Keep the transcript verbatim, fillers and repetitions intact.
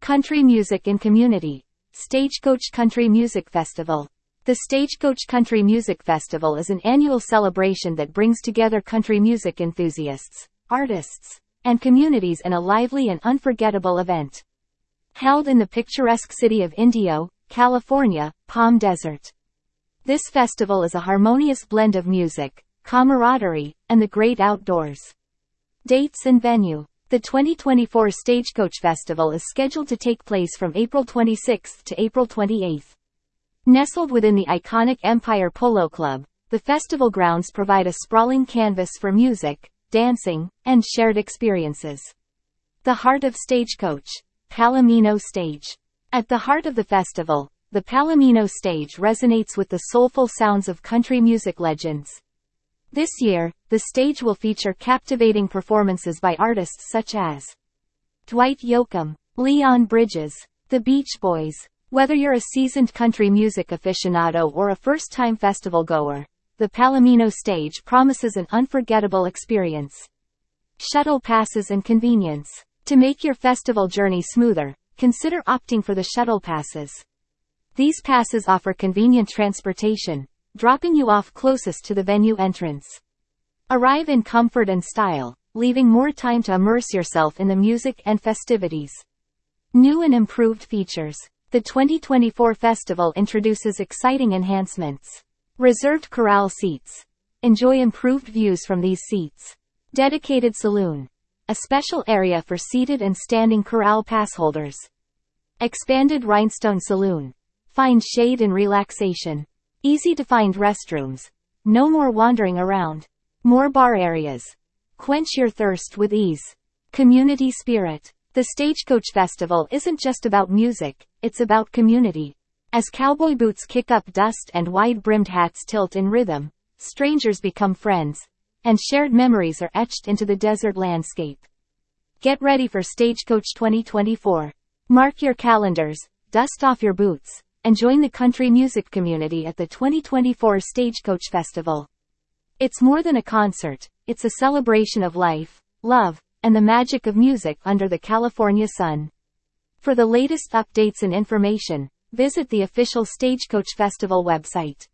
Country Music and Community. Stagecoach Country Music Festival. The Stagecoach Country Music Festival is an annual celebration that brings together country music enthusiasts, artists, and communities in a lively and unforgettable event. Held in the picturesque city of Indio, California, Palm Desert. This festival is a harmonious blend of music, camaraderie, and the great outdoors. Dates and venue. The twenty twenty-four Stagecoach Festival is scheduled to take place from April twenty-sixth to April twenty-eighth. Nestled within the iconic Empire Polo Club, the festival grounds provide a sprawling canvas for music, dancing, and shared experiences. The heart of Stagecoach. Palomino Stage. At the heart of the festival, the Palomino Stage resonates with the soulful sounds of country music legends. This year, the stage will feature captivating performances by artists such as Dwight Yoakam, Leon Bridges, The Beach Boys. Whether you're a seasoned country music aficionado or a first-time festival goer, the Palomino Stage promises an unforgettable experience. Shuttle passes and convenience. To make your festival journey smoother, consider opting for the shuttle passes. These passes offer convenient transportation, dropping you off closest to the venue entrance. Arrive in comfort and style, leaving more time to immerse yourself in the music and festivities. New and improved features. The twenty twenty-four festival introduces exciting enhancements. Reserved corral seats. Enjoy improved views from these seats. Dedicated saloon. A special area for seated and standing corral pass holders. Expanded rhinestone saloon. Find shade and relaxation. Easy to find restrooms. No more wandering around. More bar areas. Quench your thirst with ease. Community spirit. The Stagecoach Festival isn't just about music, it's about community. As cowboy boots kick up dust and wide-brimmed hats tilt in rhythm, strangers become friends, and shared memories are etched into the desert landscape. Get ready for Stagecoach twenty twenty-four. Mark your calendars, dust off your boots, and join the country music community at the twenty twenty-four Stagecoach Festival. It's more than a concert, it's a celebration of life, love, and the magic of music under the California sun. For the latest updates and information, visit the official Stagecoach Festival website.